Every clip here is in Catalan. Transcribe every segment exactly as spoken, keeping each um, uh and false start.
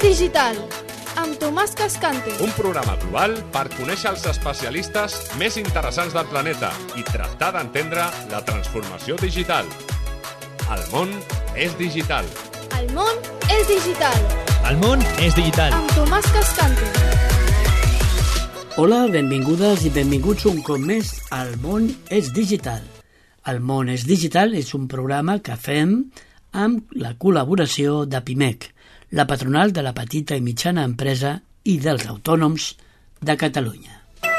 digital, amb Tomàs Cascante. Un programa global per conèixer els especialistes més interessants del planeta i tractar d'entendre la transformació digital. El món és digital. El món és digital. El món és digital. Amb Tomàs Cascante. Hola, benvingudes i benvinguts un cop més al món és digital. El món és digital és un programa que fem amb la col·laboració de PIMEC, la patronal de la petita i mitjana empresa i dels autònoms de Catalunya.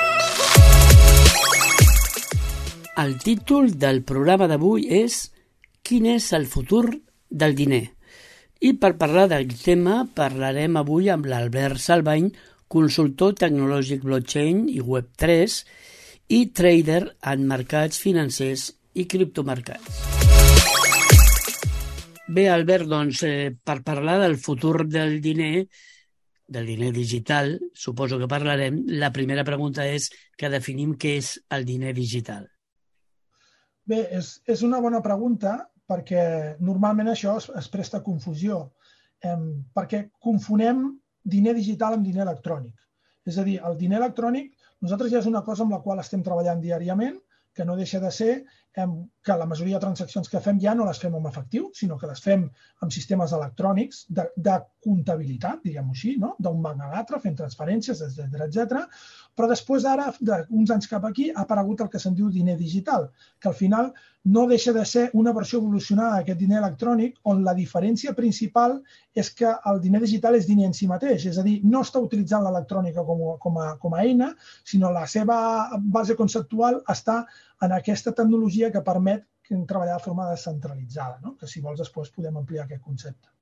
El títol del programa d'avui és Quin és el futur del diner? I per parlar del tema parlarem avui amb l'Albert Salvany, consultor tecnològic blockchain i web tres i trader en mercats financers i criptomercats. Bé, Albert, doncs, eh, per parlar del futur del diner, del diner digital, suposo que parlarem, la primera pregunta és que definim què és el diner digital. Bé, és, és una bona pregunta perquè normalment això es, es presta a confusió, eh, perquè confonem diner digital amb diner electrònic. És a dir, el diner electrònic, nosaltres ja és una cosa amb la qual estem treballant diàriament, que no deixa de ser eh, que la majoria de transaccions que fem ja no les fem amb efectiu, sinó que les fem amb sistemes electrònics de, de comptabilitat, diguem-ho així, no? D'un banc a l'altre, fent transferències, etcètera, etcètera. Però després ara, d'uns anys cap aquí, ha aparegut el que se'n diu diner digital, que al final no deixa de ser una versió evolucionada d'aquest diner electrònic on la diferència principal és que el diner digital és diner en si mateix, és a dir, no està utilitzant l'electrònica com, com, a, com a eina, sinó la seva base conceptual està en aquesta tecnologia que permet treballar de forma descentralitzada, no? Que si vols després podem ampliar aquest concepte.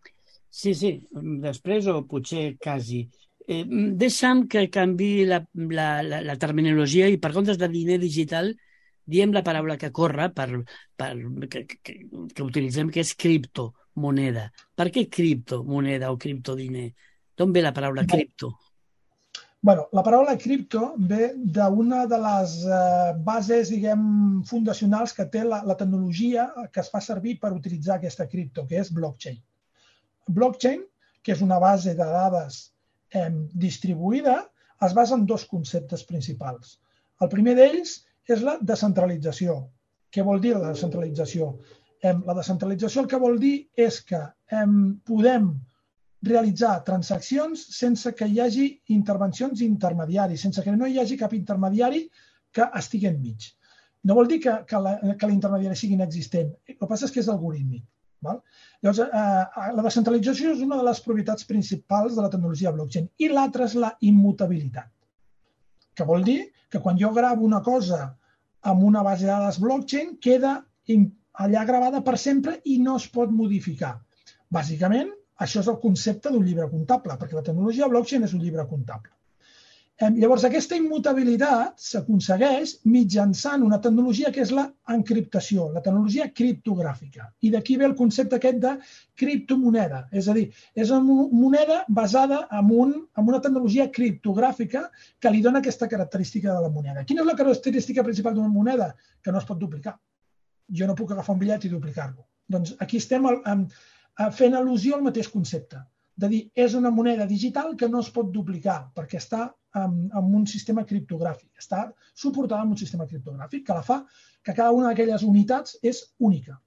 Sí, sí, després o potser quasi. Eh, deixa'm que canvi la, la, la, la terminologia i per comptes de diner digital diem la paraula que corre per, per, que, que, que utilitzem, que és criptomoneda. Per què criptomoneda o criptodiner? D'on ve la paraula cripto? Bueno, la paraula cripto ve d'una de les eh, bases, diguem, fundacionals que té la, la tecnologia que es fa servir per utilitzar aquesta cripto, que és blockchain. Blockchain, que és una base de dades eh, distribuïda, es basa en dos conceptes principals. El primer d'ells és la descentralització. Què vol dir la descentralització? Eh, la descentralització el que vol dir és que eh, podem realitzar transaccions sense que hi hagi intervencions intermediaris, sense que no hi hagi cap intermediari que estigui enmig. No vol dir que, que, la, que l'intermediari sigui inexistent, el que passa és que és algorítmic. Val? Llavors, eh, la descentralització és una de les propietats principals de la tecnologia blockchain i l'altra és la immutabilitat, que vol dir que quan jo gravo una cosa amb una base de dades blockchain queda allà gravada per sempre i no es pot modificar. Bàsicament, això és el concepte d'un llibre comptable, perquè la tecnologia blockchain és un llibre comptable. Llavors, aquesta immutabilitat s'aconsegueix mitjançant una tecnologia que és l'encriptació, la tecnologia criptogràfica. I d'aquí ve el concepte aquest de criptomoneda. És a dir, és una moneda basada en, un, en una tecnologia criptogràfica que li dona aquesta característica de la moneda. Quina és la característica principal d'una moneda? Que no es pot duplicar. Jo no puc agafar un bitllet i duplicar-lo. Doncs aquí estem fent al·lusió al mateix concepte. De dir, és una moneda digital que no es pot duplicar perquè està en, en un sistema criptogràfic, està suportada en un sistema criptogràfic que la fa que cada una d'aquelles unitats és única.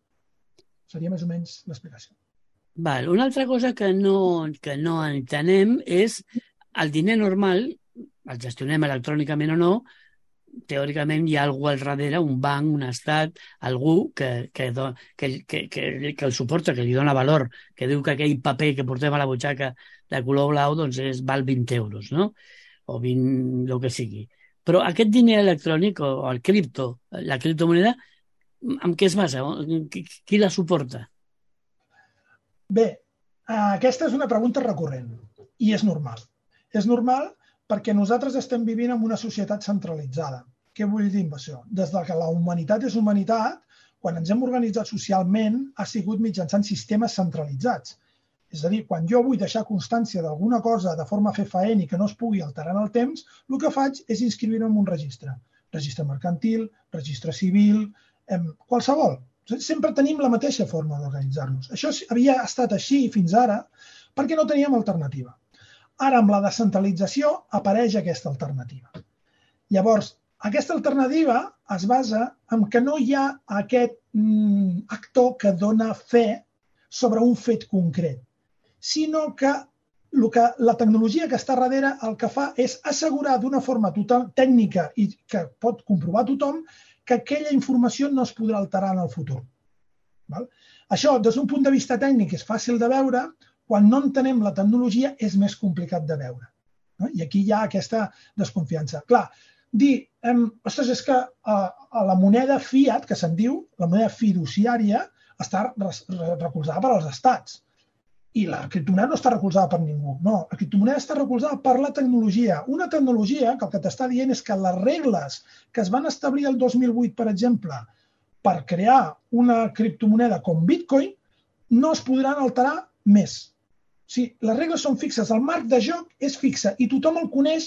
Seria més o menys l'explicació. Val. Una altra cosa que no, que no entenem és el diner normal, el gestionem electrònicament o no, teòricament hi ha algú al darrere, un banc, un estat, algú que, que, que, que, que, que el suporta, que li dona valor, que diu que aquell paper que portem a la butxaca de color blau doncs és, val vint euros, no? O vint, el que sigui. Però aquest diner electrònic o el cripto, la criptomoneda, amb què es basa? Qui, qui la suporta? Bé, aquesta és una pregunta recurrent i és normal. És normal perquè nosaltres estem vivint en una societat centralitzada. Què vull dir amb això? Des que la humanitat és humanitat, quan ens hem organitzat socialment, ha sigut mitjançant sistemes centralitzats. És a dir, quan jo vull deixar constància d'alguna cosa de forma fefaent i que no es pugui alterar en el temps, el que faig és inscriure-ho en un registre. Registre mercantil, registre civil, qualsevol. Sempre tenim la mateixa forma d'organitzar-nos. Això havia estat així fins ara, perquè no teníem alternativa. Ara, amb la descentralització, apareix aquesta alternativa. Llavors, aquesta alternativa es basa en que no hi ha aquest mm, actor que dona fe sobre un fet concret, sinó que, el que la tecnologia que està darrere el que fa és assegurar d'una forma total, tècnica i que pot comprovar tothom que aquella informació no es podrà alterar en el futur. Val? Això, des d'un punt de vista tècnic, és fàcil de veure. Quan no entenem la tecnologia és més complicat de veure. No? I aquí hi ha aquesta desconfiança. Clar, dir, eh, ostres, és que eh, la moneda fiat, que se'n diu, la moneda fiduciària, està recolzada per als estats. I la criptomoneda no està recolzada per ningú. No, la criptomoneda està recolzada per la tecnologia. Una tecnologia que el que t'està dient és que les regles que es van establir el dos mil vuit, per exemple, per crear una criptomoneda com Bitcoin, no es podran alterar més. O sigui, les regles són fixes, el marc de joc és fixe i tothom el coneix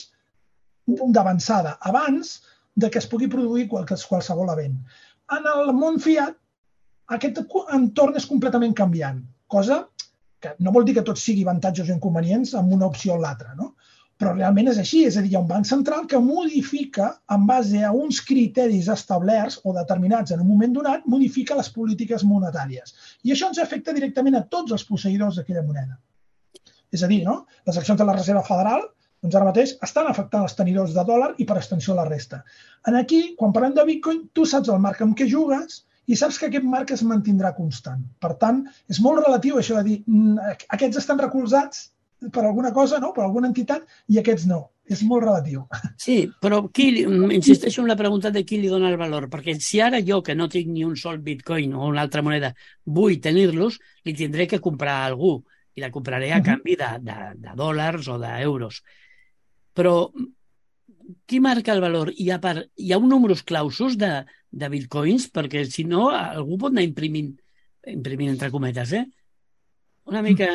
d'avançada, abans de que es pugui produir qualsevol event. En el món fiat, aquest entorn és completament canviant, cosa que no vol dir que tot sigui avantatges o inconvenients amb una opció o l'altra, no? Però realment és així, és a dir, hi ha un banc central que modifica, en base a uns criteris establerts o determinats en un moment donat, modifica les polítiques monetàries. I això ens afecta directament a tots els posseïdors d'aquella moneda. És a dir, no? Les accions de la Reserva Federal, doncs ara mateix, estan afectant els tenidors de dòlar i per extensió la resta. En aquí, quan parlem de Bitcoin, tu saps el marc amb què jugues i saps que aquest marc es mantindrà constant. Per tant, és molt relatiu això de dir aquests estan recolzats per alguna cosa, no? Per alguna entitat, i aquests no. És molt relatiu. Sí, però qui, insisteixo en la pregunta de qui li dona el valor, perquè si ara jo, que no tinc ni un sol bitcoin o una altra moneda, vull tenir-los, li tindré que comprar a algú i la compraré a canvi de, de, de dòlars o d'euros. Però qui marca el valor? Hi ha, per, hi ha un números clausos de, de bitcoins, perquè si no, algú pot anar imprimint, imprimint entre cometes, eh? Una mica...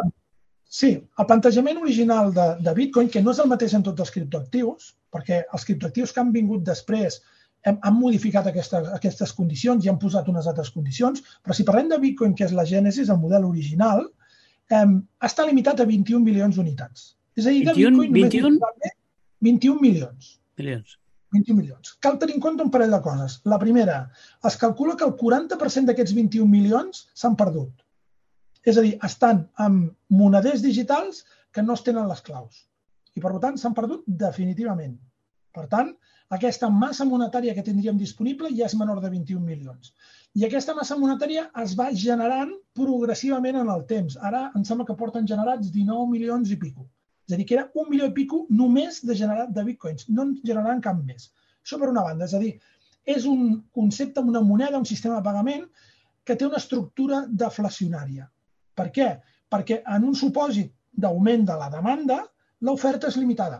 Sí, el plantejament original de, de Bitcoin, que no és el mateix en tots els criptoactius, perquè els criptoactius que han vingut després hem, han modificat aquesta, aquestes condicions i han posat unes altres condicions, però si parlem de Bitcoin, que és la gènesis, el model original, eh, està limitat a vint-i-un milions d'unitats. És a dir, de Bitcoin vint-i-un? vint-i-un milions. Milions. vint-i-un milions. Cal tenir en compte un parell de coses. La primera, es calcula que el quaranta per cent d'aquests vint-i-un milions s'han perdut. És a dir, estan amb moneders digitals que no es tenen les claus. I, per tant, s'han perdut definitivament. Per tant, aquesta massa monetària que tindríem disponible ja és menor de vint-i-un milions. I aquesta massa monetària es va generant progressivament en el temps. Ara em sembla que porten generats dinou milions i pico. És a dir, que era un milió i pico només de generat de bitcoins. No en generaran cap més. Això per una banda. És a dir, és un concepte, una moneda, un sistema de pagament que té una estructura deflacionària. Per què? Perquè en un supòsit d'augment de la demanda, l'oferta és limitada.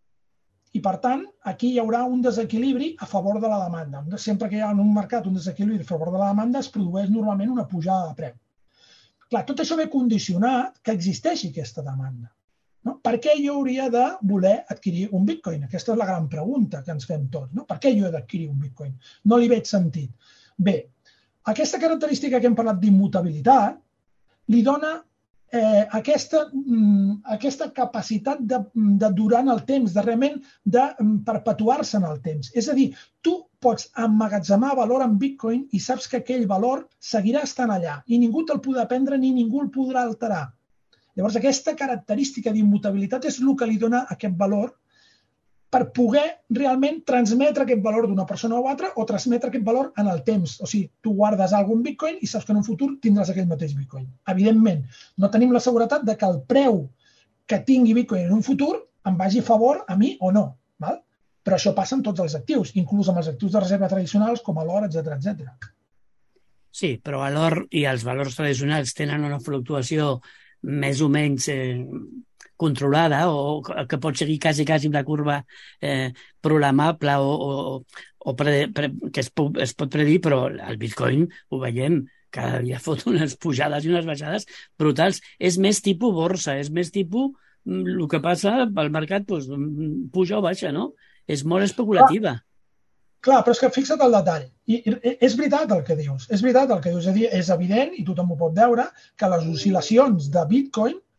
I, per tant, aquí hi haurà un desequilibri a favor de la demanda. Sempre que hi ha en un mercat un desequilibri a favor de la demanda, es produeix normalment una pujada de preu. Clar, tot això ve condicionat que existeixi aquesta demanda. No? Per què jo hauria de voler adquirir un bitcoin? Aquesta és la gran pregunta que ens fem tots. No? Per què jo he d'adquirir un bitcoin? No li veig sentit. Bé, aquesta característica que hem parlat d'immutabilitat li dona eh, aquesta, mm, aquesta capacitat de, de durar en el temps, de realment de perpetuar-se en el temps. És a dir, tu pots emmagatzemar valor en bitcoin i saps que aquell valor seguirà estant allà i ningú te'l podrà prendre ni ningú el podrà alterar. Llavors, aquesta característica d'immutabilitat és el que li dona aquest valor per poder realment transmetre aquest valor d'una persona o altra o transmetre aquest valor en el temps. O sigui, tu guardes algun bitcoin i saps que en un futur tindràs aquell mateix bitcoin. Evidentment, no tenim la seguretat de que el preu que tingui bitcoin en un futur em vagi a favor a mi o no. Val? Però això passa amb tots els actius, inclús amb els actius de reserva tradicionals com l'or, etcètera, etcètera. Sí, però l'or i els valors tradicionals tenen una fluctuació més o menys eh, controlada o que pot seguir quasi, quasi una curva eh, programable o, o, o pre, pre, que es, es pot predir, però el bitcoin ho veiem, cada dia fot unes pujades i unes baixades brutals. És més tipus borsa, és més tipus el que passa pel mercat, doncs, puja o baixa, no? És molt especulativa. Clar. Clar, però és que fixa't el detall. I, i, és veritat el que dius. És veritat el que dius. És, dir, és evident, i tothom ho pot veure, que les oscil·lacions de Bitcoin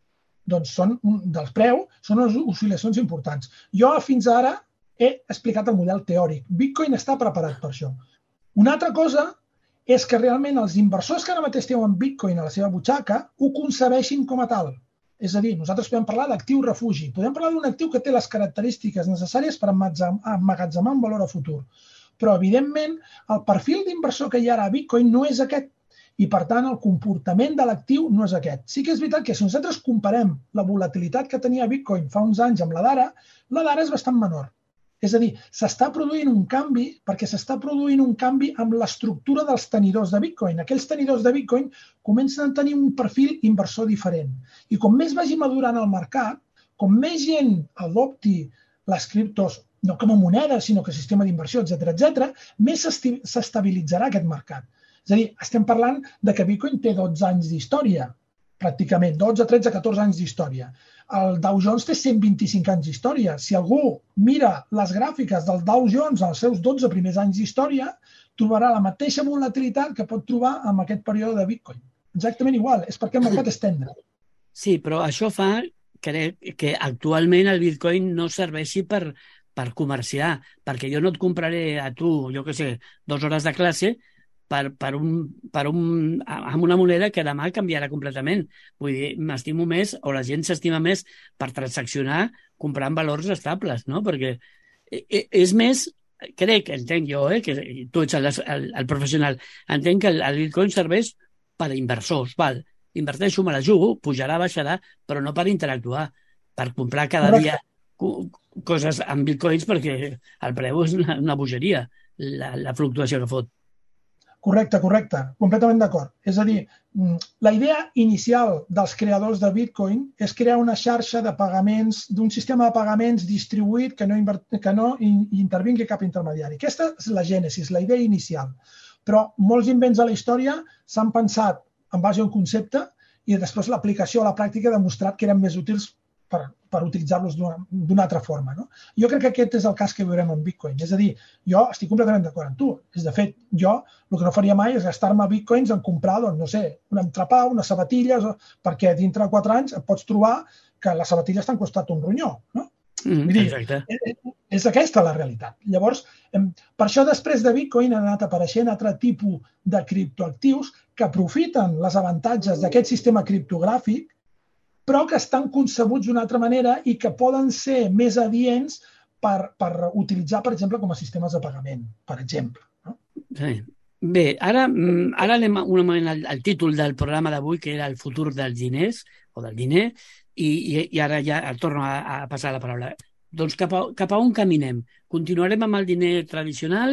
doncs són un, del preu, són unes oscil·lacions importants. Jo fins ara he explicat el model teòric. Bitcoin està preparat per això. Una altra cosa és que realment els inversors que ara mateix tenen Bitcoin a la seva butxaca ho concebeixin com a tal. És a dir, nosaltres podem parlar d'actiu refugi. Podem parlar d'un actiu que té les característiques necessàries per emmagatzemar un valor a futur. Però, evidentment, el perfil d'inversor que hi ha ara a Bitcoin no és aquest. I, per tant, el comportament de l'actiu no és aquest. Sí que és veritat que si nosaltres comparem la volatilitat que tenia Bitcoin fa uns anys amb la d'ara, la d'ara és bastant menor. És a dir, s'està produint un canvi perquè s'està produint un canvi amb l'estructura dels tenidors de Bitcoin. Aquells tenidors de Bitcoin comencen a tenir un perfil inversor diferent. I com més vagi madurant el mercat, com més gent adopti les criptos, no com a moneda, sinó que sistema d'inversió, etcètera, etcètera, més s'estabilitzarà aquest mercat. És a dir, estem parlant de que Bitcoin té dotze anys d'història, pràcticament, dotze, tretze, catorze anys d'història. El Dow Jones té cent vint-i-cinc anys d'història. Si algú mira les gràfiques del Dow Jones als seus dotze primers anys d'història, trobarà la mateixa volatilitat que pot trobar en aquest període de Bitcoin. Exactament igual, és perquè el mercat és tendre. Sí, però això fa, crec, que actualment el Bitcoin no serveixi per, per comerciar, perquè jo no et compraré a tu, jo què sé, dues hores de classe, Per, per un, per un, amb una moneda que demà canviarà completament. Vull dir, m'estimo més, o la gent s'estima més per transaccionar comprant valors estables, no? Perquè és més, crec, entenc jo, eh, que tu ets el, el, el professional, entenc que el, el Bitcoin serveix per a inversors, val? Inverteixo, me la jugo, pujarà, baixarà, però no per interactuar, per comprar cada dia coses amb Bitcoins perquè el preu és una, una bogeria, la, la fluctuació que fot. Correcte, correcte. Completament d'acord. És a dir, la idea inicial dels creadors de Bitcoin és crear una xarxa de pagaments, d'un sistema de pagaments distribuït que no, que no intervingui cap intermediari. Aquesta és la gènesis, la idea inicial. Però molts invents a la història s'han pensat en base a un concepte i després l'aplicació a la pràctica ha demostrat que eren més útils per, per utilitzar-los d'una altra forma. No? Jo crec que aquest és el cas que veurem amb Bitcoin. És a dir, jo estic completament d'acord amb tu. És, de fet, jo el que no faria mai és gastar-me Bitcoins en comprar, doncs, no sé, un entrepà, unes sabatilles, perquè dintre de quatre anys et pots trobar que les sabatilles t'han costat un ronyó. No? Mm, Vull dir, exacte. És, és aquesta la realitat. Llavors, per això després de Bitcoin han anat apareixent altre tipus de criptoactius que aprofiten les avantatges d'aquest sistema criptogràfic però que estan concebuts d'una altra manera i que poden ser més adients per, per utilitzar, per exemple, com a sistemes de pagament, per exemple. No? Sí. Bé, ara, ara anem un moment al, al títol del programa d'avui, que era el futur dels diners, o del diner, i, i, i ara ja torno a, a passar la paraula. Doncs cap a, cap a on caminem? Continuarem amb el diner tradicional?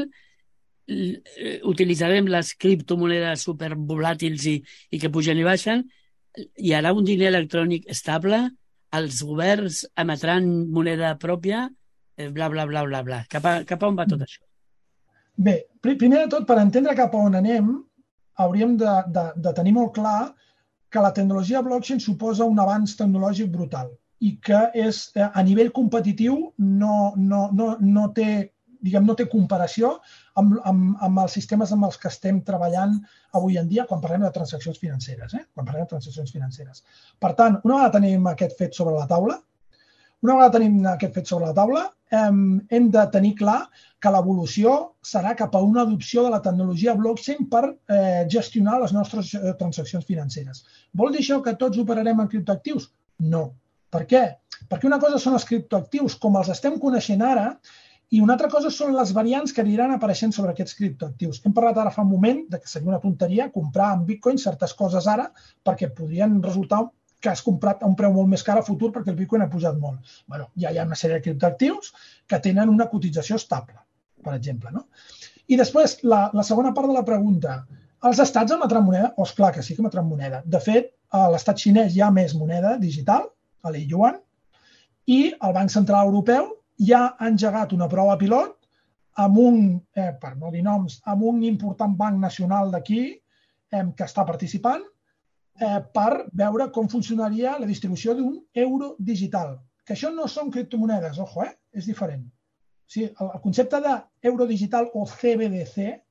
Utilitzarem les criptomonedes supervolàtils i, i que pugen i baixen? Hi haurà un diner electrònic estable, els governs emetran moneda pròpia, bla, bla, bla, bla, bla. Cap a, cap a on va tot això? Bé, primer de tot, per entendre cap a on anem, hauríem de, de, de tenir molt clar que la tecnologia blockchain suposa un avanç tecnològic brutal i que és, a nivell competitiu no, no, no, no té diguem, no té comparació amb, amb, amb els sistemes amb els que estem treballant avui en dia quan parlem de transaccions financeres. Eh? Quan parlem de transaccions financeres. Per tant, una vegada tenim aquest fet sobre la taula, una vegada tenim aquest fet sobre la taula, hem, hem de tenir clar que l'evolució serà cap a una adopció de la tecnologia blockchain per eh, gestionar les nostres eh, transaccions financeres. Vol dir això que tots operarem en criptoactius? No. Per què? Perquè una cosa són els criptoactius com els estem coneixent ara, i una altra cosa són les variants que aniran apareixent sobre aquests criptoactius. Hem parlat ara fa un moment de que seria una tonteria comprar en Bitcoin certes coses ara perquè podrien resultar que has comprat a un preu molt més car a futur perquè el Bitcoin ha pujat molt. Bueno, ja hi ha una sèrie de criptoactius que tenen una cotització estable, per exemple. No? I després, la, la segona part de la pregunta. Els estats emetran moneda? Oh, esclar que sí que emetran moneda. De fet, a l'estat xinès hi ha més moneda digital, a l'E-Yuan, i el Banc Central Europeu ja ha engegat una prova pilot amb un, eh, per no dir noms, amb un important banc nacional d'aquí eh, que està participant eh, per veure com funcionaria la distribució d'un euro digital. Que això no són criptomonedes, ojo, eh? És diferent. O sigui, el, el concepte d'euro digital o C B D C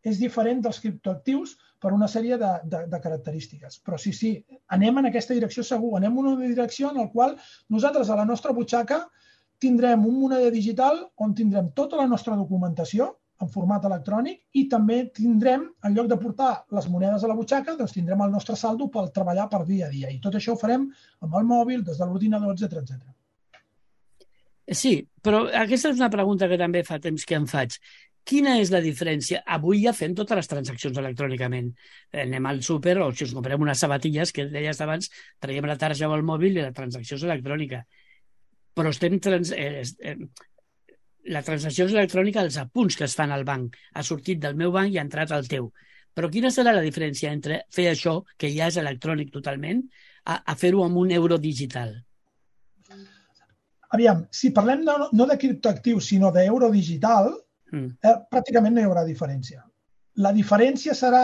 és diferent dels criptoactius per una sèrie de, de, de característiques. Però sí, sí, anem en aquesta direcció segur, anem en una direcció en la qual nosaltres a la nostra butxaca tindrem un moneder digital on tindrem tota la nostra documentació en format electrònic i també tindrem, en lloc de portar les monedes a la butxaca, doncs tindrem el nostre saldo per treballar per dia a dia. I tot això ho farem amb el mòbil, des de l'ordinador, etcètera, etcètera. Sí, però aquesta és una pregunta que també fa temps que em faig. Quina és la diferència? Avui ja fem totes les transaccions electrònicament. Anem al súper o si ens comprem unes sabatilles, que deies abans, traiem la tarja o el mòbil i la transacció és electrònica. Però estem... Trans... Eh, eh, la transacció és electrònica, els apunts que es fan al banc. Ha sortit del meu banc i ha entrat al teu. Però quina serà la diferència entre fer això, que ja és electrònic totalment, a, a fer-ho amb un euro digital? Aviam, si parlem de, no de criptoactius, sinó d'euro digital, mm. eh, pràcticament no hi haurà diferència. La diferència serà,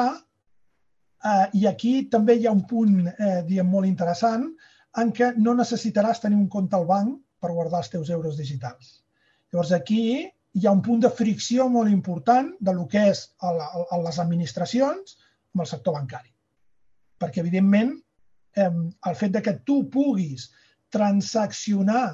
eh, i aquí també hi ha un punt eh, diguem, molt interessant, en què no necessitaràs tenir un compte al banc per guardar els teus euros digitals. Llavors, aquí hi ha un punt de fricció molt important de lo que és a, la, a les administracions amb el sector bancari. Perquè, evidentment, eh, el fet de que tu puguis transaccionar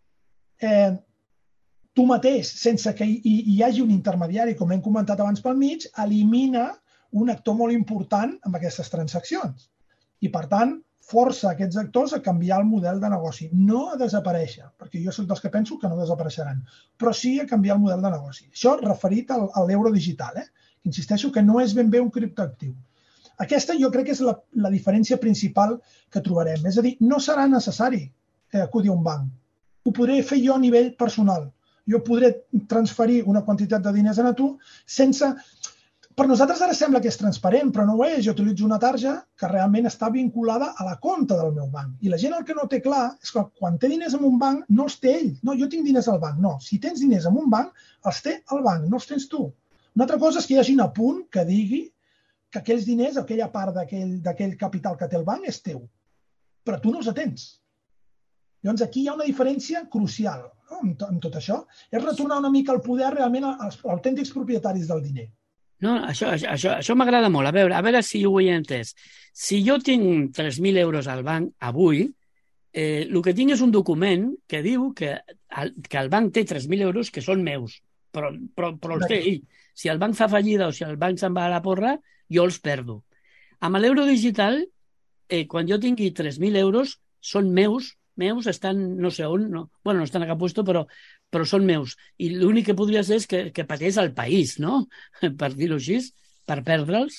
eh, tu mateix sense que hi, hi hagi un intermediari, com hem comentat abans pel mig, elimina un actor molt important amb aquestes transaccions. I, per tant, força aquests actors a canviar el model de negoci. No a desaparèixer, perquè jo soc dels que penso que no desapareixeran, però sí a canviar el model de negoci. Això referit al, a l'euro digital, eh? Insisteixo que no és ben bé un criptoactiu. Aquesta jo crec que és la, la diferència principal que trobarem. És a dir, no serà necessari eh, acudir a un banc. Ho podré fer jo a nivell personal. Jo podré transferir una quantitat de diners a tu sense... Per nosaltres ara sembla que és transparent, però no ho és. Jo utilitzo una tarja que realment està vinculada a la compta del meu banc. I la gent el que no té clar és que quan té diners en un banc no els té ell. No, jo tinc diners al banc. No, si tens diners en un banc, els té el banc, no els tens tu. Una altra cosa és que hi hagi un apunt que digui que aquells diners, aquella part d'aquell capital que té el banc és teu. Però tu no els tens. Llavors aquí hi ha una diferència crucial, no? en tot això. És retornar una mica el poder realment als autèntics propietaris del diner. No, això, això, això m'agrada molt. A veure, a veure si ho he entès. Si jo tinc tres mil euros al banc avui, eh, el que tinc és un document que diu que el, que el banc té tres mil euros que són meus, però, però, però els té ell. Si el banc fa fallida o si el banc se'n va a la porra, jo els perdo. Amb l'euro digital, eh, quan jo tingui tres mil euros, són meus, meus, estan no sé on, no, bueno, no estan a cap puesto, però, però són meus. I l'únic que podria ser és que, que pateix el país, no? Per dir-ho així, per perdre'ls.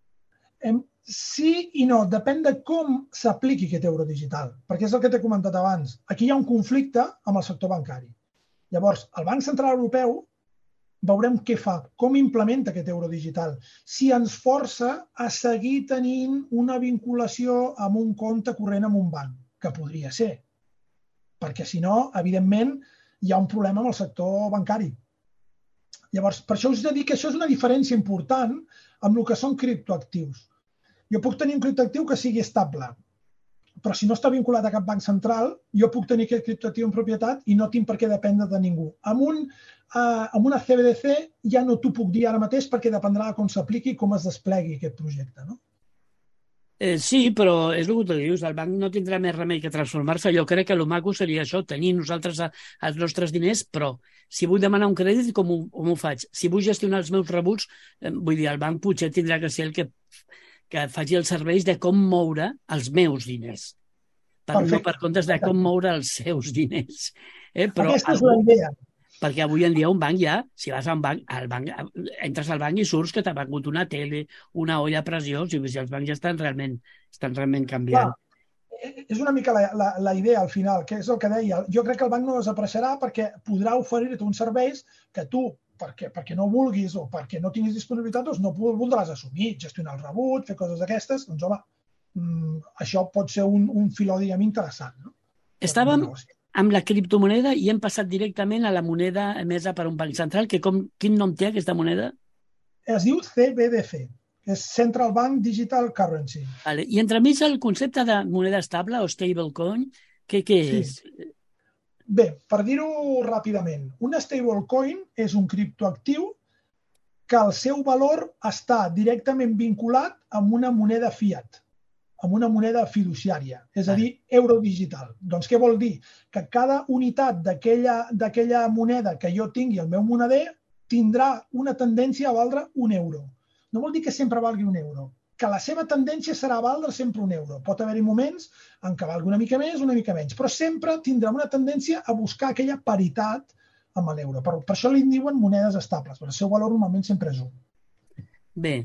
Sí i no, depèn de com s'apliqui aquest euro digital, perquè és el que t'he comentat abans. Aquí hi ha un conflicte amb el sector bancari. Llavors, el Banc Central Europeu veurem què fa, com implementa aquest euro digital, si ens força a seguir tenint una vinculació amb un compte corrent amb un banc, que podria ser. Perquè, si no, evidentment, hi ha un problema amb el sector bancari. Llavors, per això us he de dir que això és una diferència important amb el que són criptoactius. Jo puc tenir un criptoactiu que sigui estable, però si no està vinculat a cap banc central, jo puc tenir aquest criptoactiu en propietat i no tinc per què dependre de ningú. Amb, un, uh, amb una C B D C ja no t'ho puc dir ara mateix perquè dependrà de com s'apliqui i com es desplegui aquest projecte, no? Eh, sí, però és el que tu dius, el banc no tindrà més remei que transformar-se. Jo crec que el maco seria això, tenir nosaltres a, els nostres diners, però si vull demanar un crèdit, com ho, com ho faig? Si vull gestionar els meus rebuts, eh, vull dir, el banc potser tindrà que ser el que, que faci els serveis de com moure els meus diners. Per, no per comptes de com moure els seus diners. Eh? Però aquesta és la idea. Perquè avui en dia un banc ja, si vas a un banc, al banc entres al banc i surts que t'ha vengut una tele, una olla a pressió, si els bancs ja estan realment, estan realment canviant. Clar, és una mica la, la, la idea al final, que és el que deia. Jo crec que el banc no desapareixerà perquè podrà oferir-te uns serveis que tu, perquè, perquè no vulguis o perquè no tinguis disponibilitat, doncs no voldràs assumir, gestionar el rebut, fer coses d'aquestes. Doncs home, mm, això pot ser un, un filó, diguem, interessant. No? Estàvem amb la criptomoneda i hem passat directament a la moneda emesa per un banc central, que com, quin nom té aquesta moneda? Es diu C B D C, que és Central Bank Digital Currency. Vale. I entremig el concepte de moneda estable o stablecoin, què, què és? Sí. Bé, per dir-ho ràpidament, un stablecoin és un criptoactiu que el seu valor està directament vinculat amb una moneda fiat, amb una moneda fiduciària, és a dir, euro digital. Doncs què vol dir? Que cada unitat d'aquella moneda que jo tingui al meu moneder tindrà una tendència a valdre un euro. No vol dir que sempre valgui un euro, que la seva tendència serà valdre sempre un euro. Pot haver-hi moments en què valgui una mica més, una mica menys, però sempre tindrà una tendència a buscar aquella paritat amb l'euro. Per, per això li diuen monedes estables, perquè el seu valor normalment sempre és un. Bé,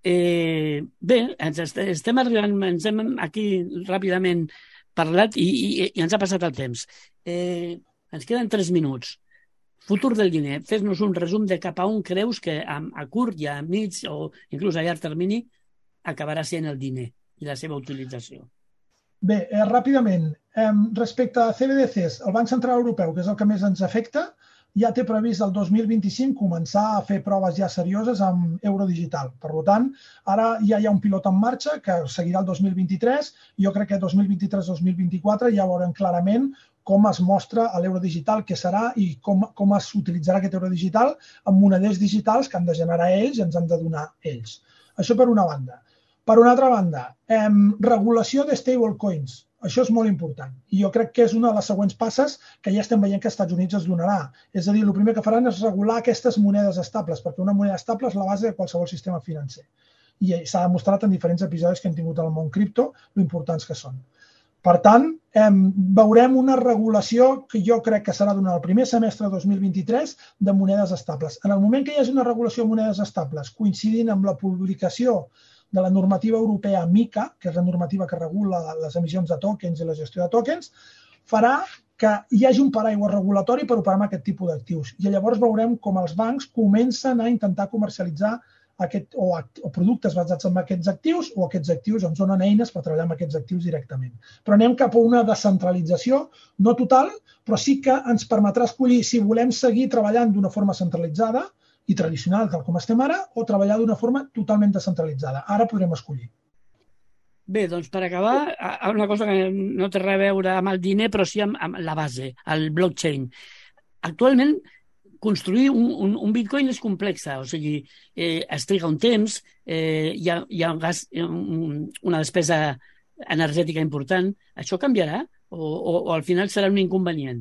Eh, bé, ens estem arribant, ens hem aquí ràpidament parlat i, i, i ens ha passat el temps. Eh, ens queden tres minuts. Futur del diner. Fes-nos un resum de cap a on creus que a, a curt i a mig o inclús a llarg termini acabarà sent el diner i la seva utilització. Bé, eh, ràpidament, eh, respecte a C B D Cs, el Banc Central Europeu, que és el que més ens afecta, ja té previst el dos mil vint-i-cinc començar a fer proves ja serioses amb euro digital. Per tant, ara ja hi ha un pilot en marxa que seguirà el dos mil vint-i-tres. Jo crec que dos mil vint-i-tres dos mil vint-i-quatre ja veurem clarament com es mostra l'euro digital, què serà i com, com es utilitzarà aquest euro digital amb moneders digitals que han de generar ells i ens han de donar ells. Això per una banda. Per una altra banda, eh, regulació de stablecoins. Això és molt important i jo crec que és una de les següents passes que ja estem veient que als Estats Units es donarà. És a dir, el primer que faran és regular aquestes monedes estables, perquè una moneda estable és la base de qualsevol sistema financer. I s'ha demostrat en diferents episodis que hem tingut al món cripto lo importants que són. Per tant, eh, veurem una regulació que jo crec que serà durant el primer semestre de dos mil vint-i-tres de monedes estables. En el moment que hi hagi una regulació de monedes estables coincidint amb la publicació de la normativa europea MiCA, que és la normativa que regula les emissions de tokens i la gestió de tokens, farà que hi hagi un paraigua regulatori per operar amb aquest tipus d'actius. I llavors veurem com els bancs comencen a intentar comercialitzar aquest, o, o productes basats en aquests actius o aquests actius ens donen eines per treballar amb aquests actius directament. Però anem cap a una descentralització, no total, però sí que ens permetrà escollir si volem seguir treballant d'una forma centralitzada i tradicional, tal com estem ara, o treballar d'una forma totalment descentralitzada. Ara podrem escollir. Bé, doncs per acabar, una cosa que no té res a veure amb el diner, però sí amb, amb la base, el blockchain. Actualment, construir un, un, un bitcoin és complexa, o sigui, eh, es triga un temps, eh, hi ha, hi ha un gas, un, una despesa energètica important. Això canviarà o, o, o al final serà un inconvenient?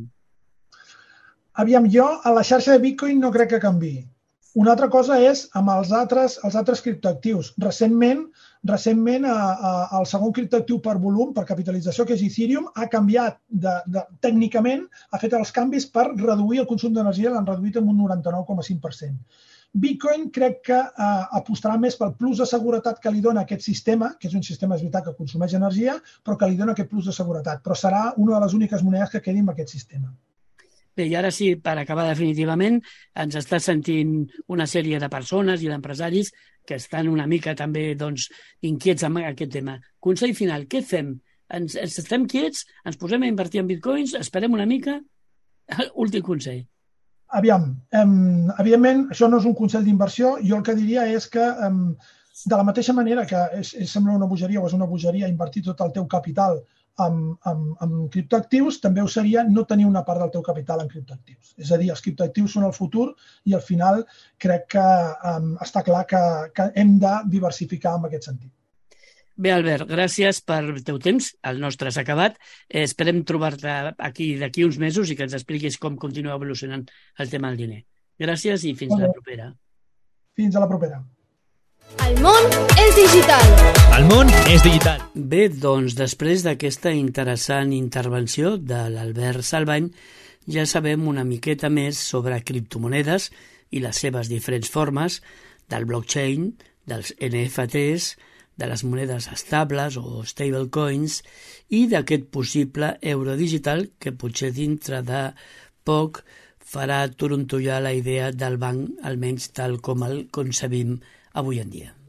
Aviam, jo a la xarxa de Bitcoin no crec que canviï. Una altra cosa és amb els altres, els altres criptoactius. Recentment, recentment a, a, el segon criptoactiu per volum, per capitalització, que és Ethereum, ha canviat de, de, tècnicament, ha fet els canvis per reduir el consum d'energia, l'han reduït en un noranta-nou coma cinc per cent. Bitcoin crec que eh, apostarà més pel plus de seguretat que li dona aquest sistema, que és un sistema, és veritat, que consumeix energia, però que li dona aquest plus de seguretat. Però serà una de les úniques monedes que quedi amb aquest sistema. Bé, i ara sí, per acabar definitivament, ens està sentint una sèrie de persones i d'empresaris que estan una mica també doncs, inquiets amb aquest tema. Consell final, què fem? Ens, ens estem quiets? Ens posem a invertir en bitcoins? Esperem una mica? Últim consell. Aviam, um, evidentment, això no és un consell d'inversió. Jo el que diria és que, um, de la mateixa manera que és, és, sembla una bogeria o és una bogeria invertir tot el teu capital Amb, amb, amb criptoactius, també ho seria no tenir una part del teu capital en criptoactius. És a dir, els criptoactius són el futur i al final crec que um, està clar que, que hem de diversificar en aquest sentit. Bé, Albert, gràcies pel teu temps. El nostre s'ha acabat. Eh, esperem trobar-te aquí d'aquí uns mesos i que ens expliquis com continua evolucionant el tema del diner. Gràcies i fins a la propera. Fins a la propera. El món és digital. El món és digital. Bé, doncs després d'aquesta interessant intervenció de l'Albert Salvany ja sabem una miqueta més sobre criptomonedes i les seves diferents formes, del blockchain, dels N F Ts, de les monedes estables o stablecoins i d'aquest possible euro digital que potser dintre de poc farà torontollar la idea del banc, almenys tal com el concebim avui en dia.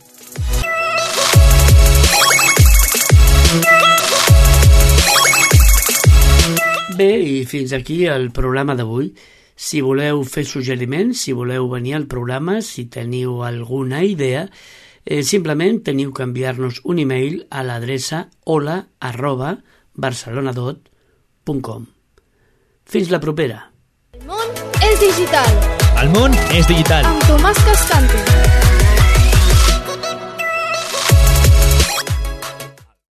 Bé, i fins aquí el programa d'avui. Si voleu fer suggeriments, si voleu venir al programa, si teniu alguna idea, eh, simplement teniu que enviar-nos un e-mail a l'adreça hola arroba barcelonadot punt com. Fins la propera. El món és digital. El món és digital. Amb Tomàs Cascante.